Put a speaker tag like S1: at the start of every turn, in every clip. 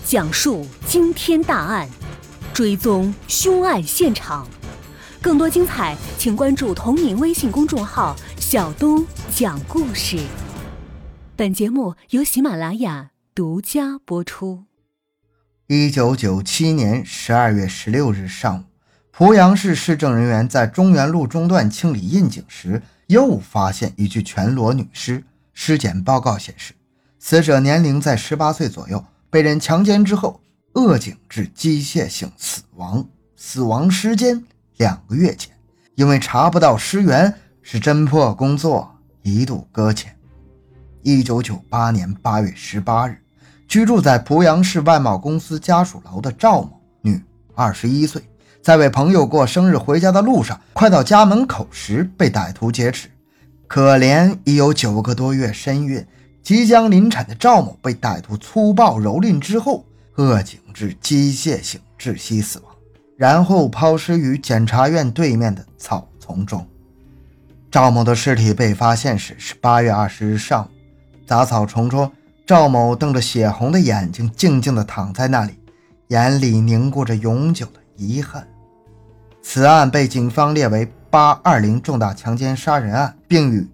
S1: 讲述惊天大案，追踪凶案现场。更多精彩，请关注同名微信公众号“小东讲故事”。本节目由喜马拉雅独家播出。
S2: 1997年12月16日上午，濮阳市市政人员在中原路中段清理窨井时，又发现一具全裸女尸。尸检报告显示，死者年龄在18岁左右，被人强奸之后扼颈致机械性死亡，死亡时间2个月前。因为查不到尸源，使侦破工作一度搁浅。1998年8月18日，居住在濮阳市外贸公司家属楼的赵某，女，21岁，在为朋友过生日回家的路上，快到家门口时被歹徒劫持。可怜已有9个多月身孕，即将临产的赵某被歹徒粗暴蹂躏之后，扼颈致机械性窒息死亡，然后抛尸于检察院对面的草丛中。赵某的尸体被发现时是8月20日上午，杂草丛中，赵某瞪着血红的眼睛，静静地躺在那里，眼里凝固着永久的遗憾。此案被警方列为820重大强奸杀人案，并与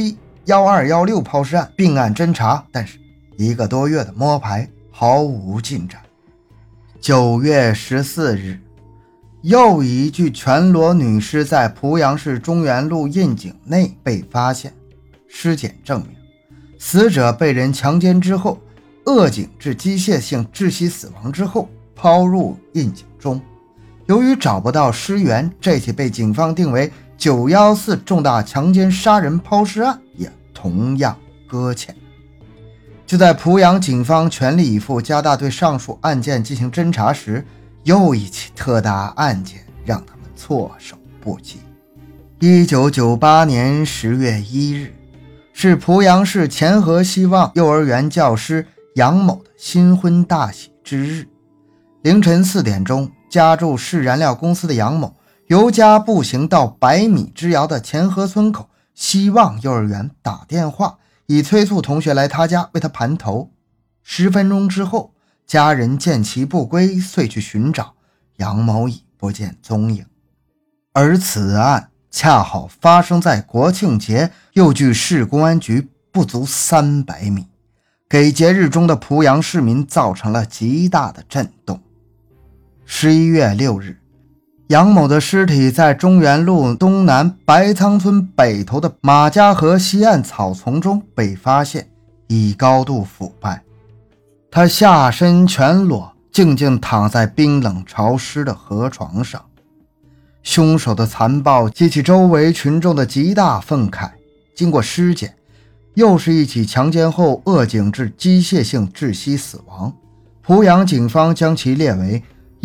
S2: 771216抛尸案并案侦查，但是1个多月的摸排毫无进展。9月14日，又一具全裸女尸在濮阳市中原路窨井内被发现。尸检证明，死者被人强奸之后，扼颈致机械性窒息死亡之后抛入窨井中。由于找不到尸源，这起被警方定为914重大强奸杀人抛尸案也同样搁浅。就在濮阳警方全力以赴加大对上述案件进行侦查时，又一起特大案件让他们措手不及。1998年10月1日，是濮阳市前河希望幼儿园教师杨某的新婚大喜之日。凌晨4点钟，家住市燃料公司的杨某由家步行到100米之遥的前河村口希望幼儿园打电话，以催促同学来他家为他盘头。10分钟之后，家人见其不归，遂去寻找，杨某已不见踪影。而此案恰好发生在国庆节，又距市公安局不足300米，给节日中的濮阳市民造成了极大的震动。11月6日，杨某的尸体在中原路东南白仓村北头的马家河西岸草丛中被发现，已高度腐败。他下身全裸，静静躺在冰冷潮湿的河床上。凶手的残暴激起周围群众的极大愤慨。经过尸检，又是一起强奸后扼颈致机械性窒息死亡。濮阳警方将其列为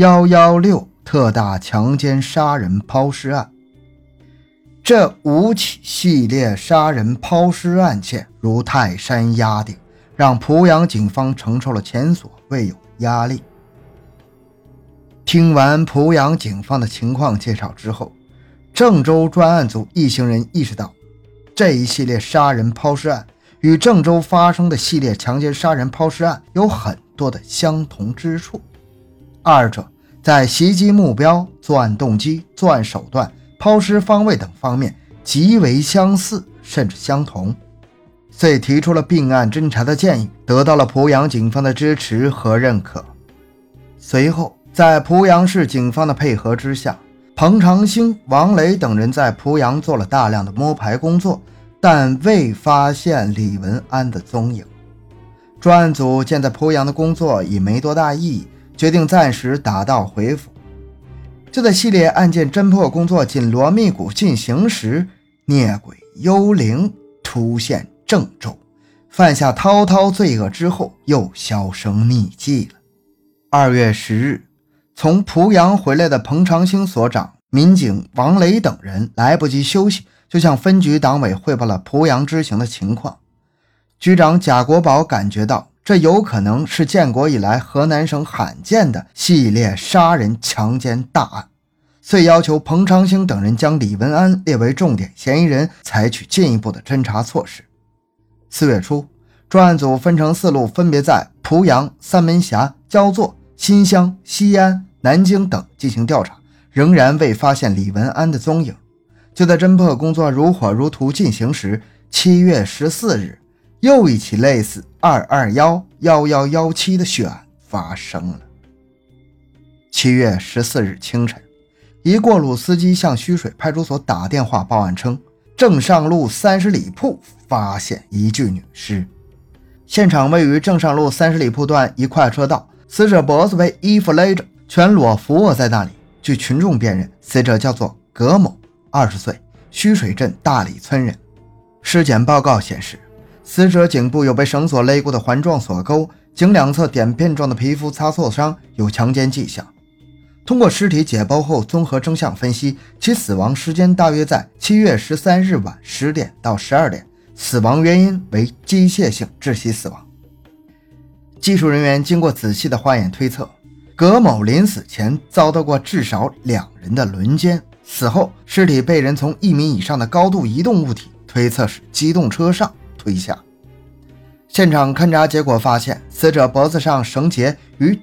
S2: 116特大强奸杀人抛尸案。这5起系列杀人抛尸案件如泰山压顶，让濮阳警方承受了前所未有的压力。听完濮阳警方的情况介绍之后，郑州专案组一行人意识到，这一系列杀人抛尸案与郑州发生的系列强奸杀人抛尸案有很多的相同之处，二者在袭击目标、作案动机、作案手段、抛尸方位等方面极为相似，甚至相同，遂提出了并案侦查的建议，得到了濮阳警方的支持和认可。随后，在濮阳市警方的配合之下，彭长兴、王雷等人在濮阳做了大量的摸排工作，但未发现李文安的踪影。专案组见在濮阳的工作已没多大意义，决定暂时打道回府。就在系列案件侦破工作紧锣密鼓进行时，孽鬼幽灵突现郑州，犯下滔滔罪恶之后又销声匿迹了。2月10日，从濮阳回来的彭长兴所长、民警王雷等人来不及休息，就向分局党委汇报了濮阳知情的情况。局长贾国宝感觉到这有可能是建国以来河南省罕见的系列杀人强奸大案，遂要求彭长兴等人将李文安列为重点嫌疑人，采取进一步的侦查措施。4月初， 专案组分成4路，分别在濮阳、三门峡、焦作、新乡、西安、南京等进行调查，仍然未发现李文安的踪影。就在侦破工作如火如荼进行时，7月14日，又一起类似221、1117的血案发生了。7月14日清晨，一过路司机向虚水派出所打电话报案称，正上路30里铺发现一具女尸。现场位于正上路30里铺段一快车道，死者脖子被衣服勒着，全裸伏卧在那里。据群众辨认，死者叫做葛某，20岁，虚水镇大里村人。尸检报告显示，死者颈部有被绳索勒过的环状锁沟，颈两侧点片状的皮肤擦挫伤，有强奸迹象。通过尸体解剖后综合征象分析，其死亡时间大约在7月13日晚10点到12点，死亡原因为机械性窒息死亡。技术人员经过仔细的化验推测，葛某临死前遭到过至少2人的轮奸，死后尸体被人从1米以上的高度移动物体，推测是机动车上推下。现场勘查结果发现，死者脖子上绳结与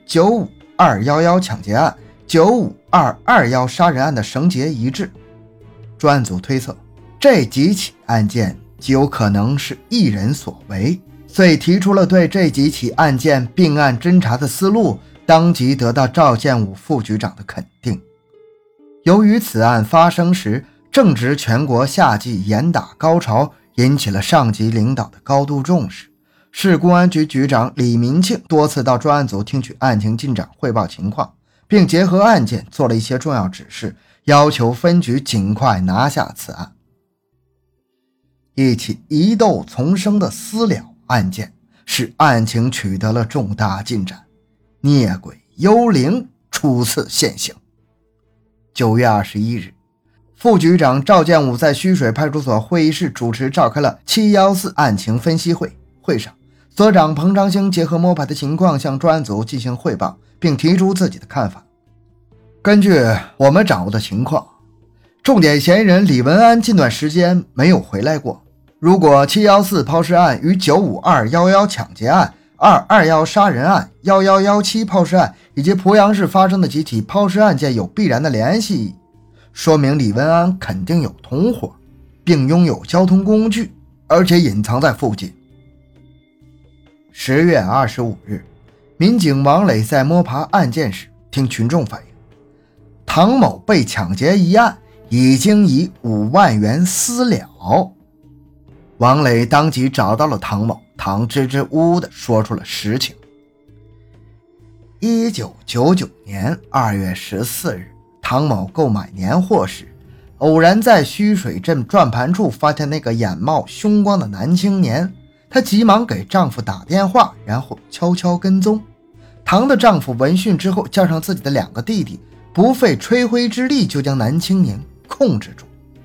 S2: 95211抢劫案、95221杀人案的绳结一致。专案组推测，这几起案件极有可能是一人所为，遂提出了对这几起案件并案侦查的思路，当即得到赵建武副局长的肯定。由于此案发生时正值全国夏季严打高潮，引起了上级领导的高度重视。市公安局局长李民庆多次到专案组听取案情进展，汇报情况，并结合案件做了一些重要指示，要求分局尽快拿下此案。一起疑窦丛生的私了案件使案情取得了重大进展，孽鬼幽灵初次现形。9月21日，副局长赵建武在虚水派出所会议室主持召开了714案情分析会。会上，所长彭长兴结合摸排的情况向专案组进行汇报，并提出自己的看法。根据我们掌握的情况，重点嫌疑人李文安近段时间没有回来过。如果714抛尸案与95211抢劫案、221杀人案、1117抛尸案以及濮阳市发生的几起抛尸案件有必然的联系，说明李文安肯定有同伙，并拥有交通工具，而且隐藏在附近。10月25日，民警王磊在摸爬案件时听群众反映，唐某被抢劫一案已经以5万元私了。王磊当即找到了唐某，唐支支吾吾地说出了实情。1999年2月14日，唐某购买年货时，偶然在虚水镇转盘处发现那个眼冒凶光的男青年，她急忙给丈夫打电话，然后悄悄跟踪。唐的丈夫闻讯之后，叫上自己的2个弟弟，不费吹灰之力就将男青年控制住。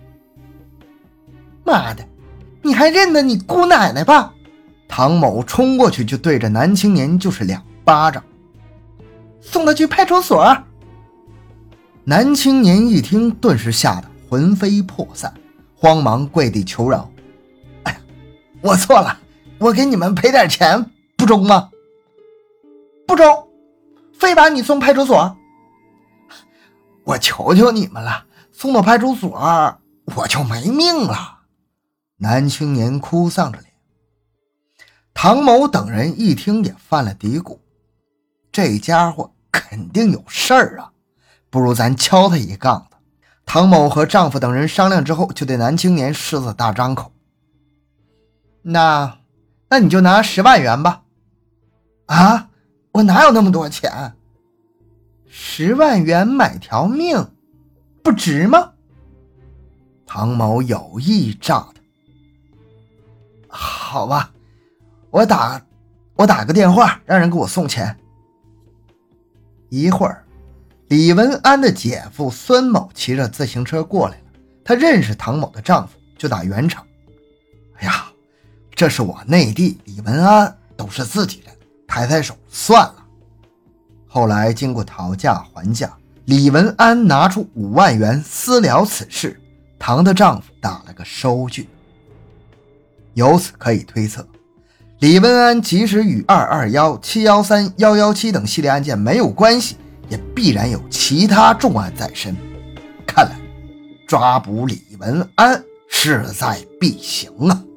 S2: 妈的，你还认得你姑奶奶吧？唐某冲过去就对着男青年就是2巴掌，送他去派出所。男青年一听，顿时吓得魂飞魄散，慌忙跪地求饶：哎呀，我错了，我给你们赔点钱，不中吗？不中，非把你送派出所。我求求你们了，送到派出所我就没命了。男青年哭丧着脸。唐某等人一听也犯了嘀咕，这家伙肯定有事儿啊，不如咱敲他一杠子。唐某和丈夫等人商量之后，就对男青年狮子大张口：那你就拿10万元吧。啊，我哪有那么多钱？10万元买条命不值吗？唐某有意诈他。好吧，我打个电话让人给我送钱。一会儿，李文安的姐夫孙某骑着自行车过来了，他认识唐某的丈夫，就打圆场：哎呀，这是我内弟李文安，都是自己人，抬手算了。后来经过讨价还价，李文安拿出5万元私了此事，唐的丈夫打了个收据。由此可以推测， 李文安即使与221、713、117等系列案件没有关系，也必然有其他重案在身。看来抓捕李文安势在必行啊！